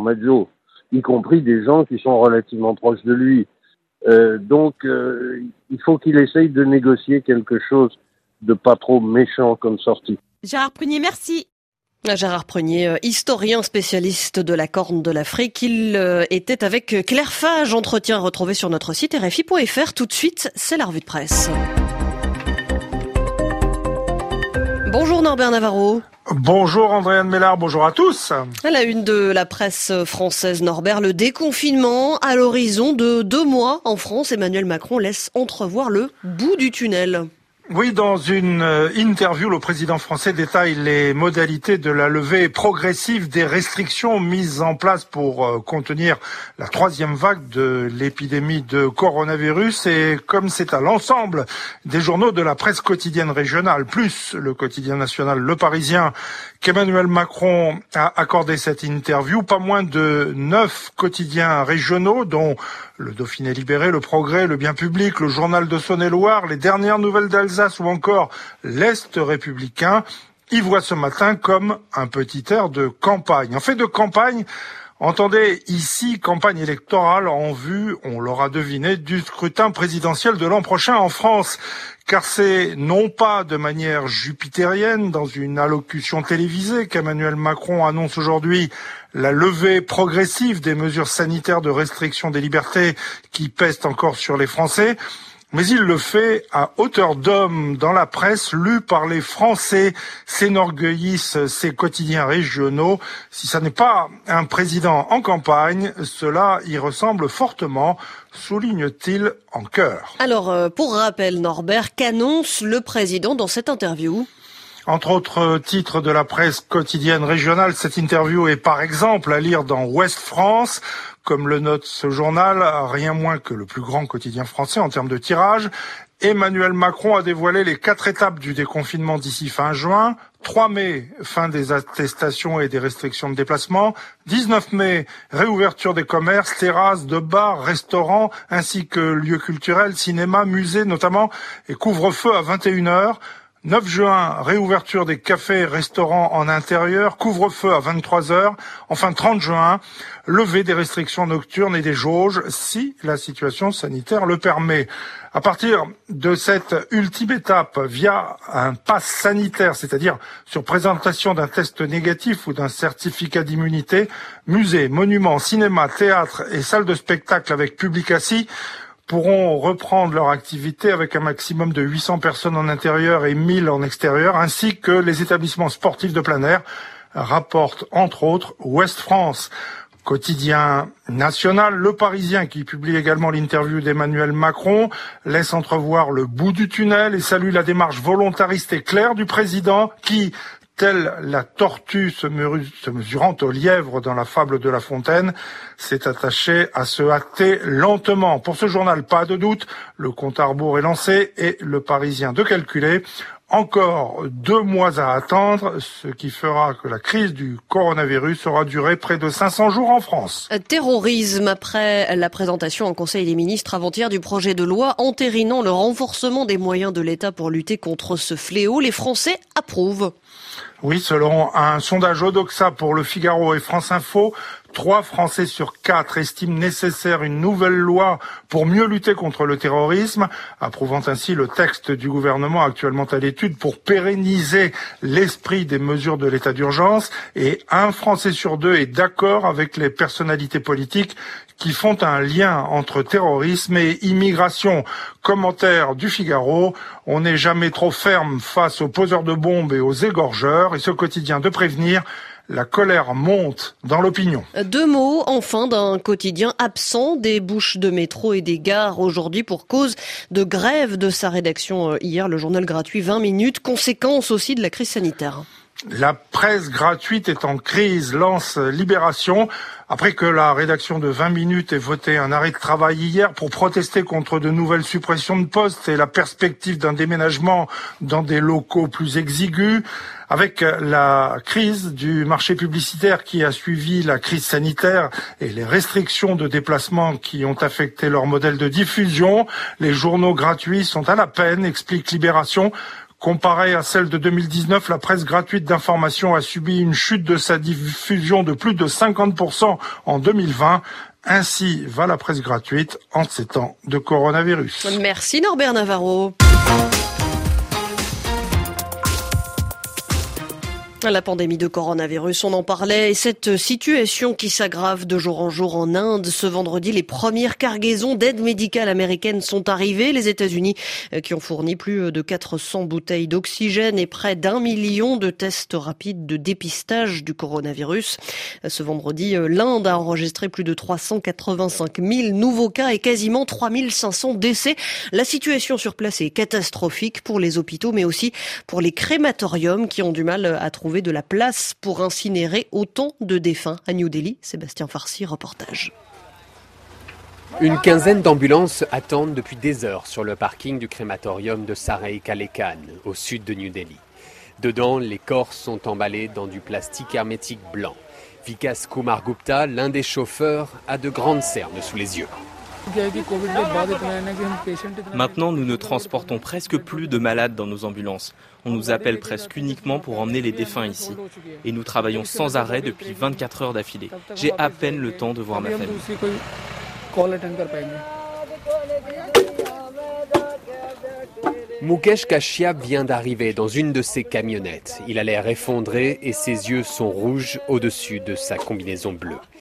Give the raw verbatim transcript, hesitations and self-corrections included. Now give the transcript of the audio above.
Maggio, y compris des gens qui sont relativement proches de lui. Euh, donc, euh, il faut qu'il essaye de négocier quelque chose de pas trop méchant comme sortie. Gérard Prunier, merci. Gérard Prunier, historien spécialiste de la Corne de l'Afrique, il était avec Claire Fage, entretien retrouvé sur notre site R F I point F R. Tout de suite, c'est la revue de presse. Bonjour Norbert Navarro. Bonjour Andréane Mélard, bonjour à tous. À la une de la presse française, Norbert, le déconfinement à l'horizon de deux mois en France. Emmanuel Macron laisse entrevoir le bout du tunnel. Oui, dans une interview, le président français détaille les modalités de la levée progressive des restrictions mises en place pour contenir la troisième vague de l'épidémie de coronavirus. Et comme c'est à l'ensemble des journaux de la presse quotidienne régionale, plus le quotidien national Le Parisien, qu'Emmanuel Macron a accordé cette interview, pas moins de neuf quotidiens régionaux, dont le Dauphiné Libéré, Le Progrès, Le Bien Public, le Journal de Saône-et-Loire, les Dernières Nouvelles d'Alsace ou encore l'Est républicain, y voient ce matin comme un petit air de campagne. En fait, de campagne, entendez ici campagne électorale en vue, on l'aura deviné, du scrutin présidentiel de l'an prochain en France. Car c'est non pas de manière jupitérienne, dans une allocution télévisée, qu'Emmanuel Macron annonce aujourd'hui la levée progressive des mesures sanitaires de restriction des libertés qui pèsent encore sur les Français, mais il le fait à hauteur d'homme dans la presse lue par les Français, s'énorgueillissent ces quotidiens régionaux. Si ça n'est pas un président en campagne, cela y ressemble fortement, souligne-t-il en chœur. Alors, pour rappel, Norbert, qu'annonce le président dans cette interview ? Entre autres titres de la presse quotidienne régionale, cette interview est par exemple à lire dans Ouest France. Comme le note ce journal, rien moins que le plus grand quotidien français en termes de tirage. Emmanuel Macron a dévoilé les quatre étapes du déconfinement d'ici fin juin. trois mai, fin des attestations et des restrictions de déplacement. dix-neuf mai, réouverture des commerces, terrasses, de bars, restaurants, ainsi que lieux culturels, cinéma, musées notamment, et couvre-feu à vingt et une heures. neuf juin, réouverture des cafés, restaurants en intérieur, couvre-feu à vingt-trois heures. Enfin, trente juin, levée des restrictions nocturnes et des jauges, si la situation sanitaire le permet. À partir de cette ultime étape, via un pass sanitaire, c'est-à-dire sur présentation d'un test négatif ou d'un certificat d'immunité, musées, monuments, cinéma, théâtre et salles de spectacle avec public assis pourront reprendre leur activité avec un maximum de huit cents personnes en intérieur et mille en extérieur, ainsi que les établissements sportifs de plein air, rapporte entre autres Ouest France. Quotidien national, Le Parisien, qui publie également l'interview d'Emmanuel Macron, laisse entrevoir le bout du tunnel et salue la démarche volontariste et claire du président qui, telle la tortue se, se mesurant au lièvre dans la fable de La Fontaine, s'est attaché à se hâter lentement. Pour ce journal, pas de doute, le compte à rebours est lancé et Le Parisien de calculer. Encore deux mois à attendre, ce qui fera que la crise du coronavirus aura duré près de cinq cents jours en France. Terrorisme après la présentation en Conseil des ministres avant-hier du projet de loi entérinant le renforcement des moyens de l'État pour lutter contre ce fléau. Les Français approuvent. Oui, selon un sondage Odoxa pour Le Figaro et France Info, trois Français sur quatre estiment nécessaire une nouvelle loi pour mieux lutter contre le terrorisme, approuvant ainsi le texte du gouvernement actuellement à l'étude pour pérenniser l'esprit des mesures de l'état d'urgence. Et un Français sur deux est d'accord avec les personnalités politiques qui font un lien entre terrorisme et immigration. Commentaire du Figaro, on n'est jamais trop ferme face aux poseurs de bombes et aux égorgeurs, et ce quotidien de prévenir, la colère monte dans l'opinion. Deux mots, enfin, d'un quotidien absent des bouches de métro et des gares aujourd'hui pour cause de grève de sa rédaction hier, le journal gratuit vingt minutes, conséquence aussi de la crise sanitaire. La presse gratuite est en crise, lance Libération. Après que la rédaction de vingt minutes ait voté un arrêt de travail hier pour protester contre de nouvelles suppressions de postes et la perspective d'un déménagement dans des locaux plus exigus, avec la crise du marché publicitaire qui a suivi la crise sanitaire et les restrictions de déplacement qui ont affecté leur modèle de diffusion, les journaux gratuits sont à la peine, explique Libération. Comparée à celle de deux mille dix-neuf, la presse gratuite d'information a subi une chute de sa diffusion de plus de cinquante pour cent en deux mille vingt. Ainsi va la presse gratuite en ces temps de coronavirus. Merci Norbert Navarro. La pandémie de coronavirus, on en parlait, et cette situation qui s'aggrave de jour en jour en Inde. Ce vendredi, les premières cargaisons d'aide médicale américaine sont arrivées. Les États-Unis qui ont fourni plus de quatre cents bouteilles d'oxygène et près d'un million de tests rapides de dépistage du coronavirus. Ce vendredi, l'Inde a enregistré plus de trois cent quatre-vingt-cinq mille nouveaux cas et quasiment trois mille cinq cents décès. La situation sur place est catastrophique pour les hôpitaux, mais aussi pour les crématoriums qui ont du mal à trouver de la place pour incinérer autant de défunts. À New Delhi, Sébastien Farsi, reportage. Une quinzaine d'ambulances attendent depuis des heures sur le parking du crématorium de Sarai Kale Khan, au sud de New Delhi. Dedans, les corps sont emballés dans du plastique hermétique blanc. Vikas Kumar Gupta, l'un des chauffeurs, a de grandes cernes sous les yeux. Maintenant, nous ne transportons presque plus de malades dans nos ambulances. On nous appelle presque uniquement pour emmener les défunts ici. Et nous travaillons sans arrêt depuis vingt-quatre heures d'affilée. J'ai à peine le temps de voir ma famille. Mukesh Kashyap vient d'arriver dans une de ses camionnettes. Il a l'air effondré et ses yeux sont rouges au-dessus de sa combinaison bleue.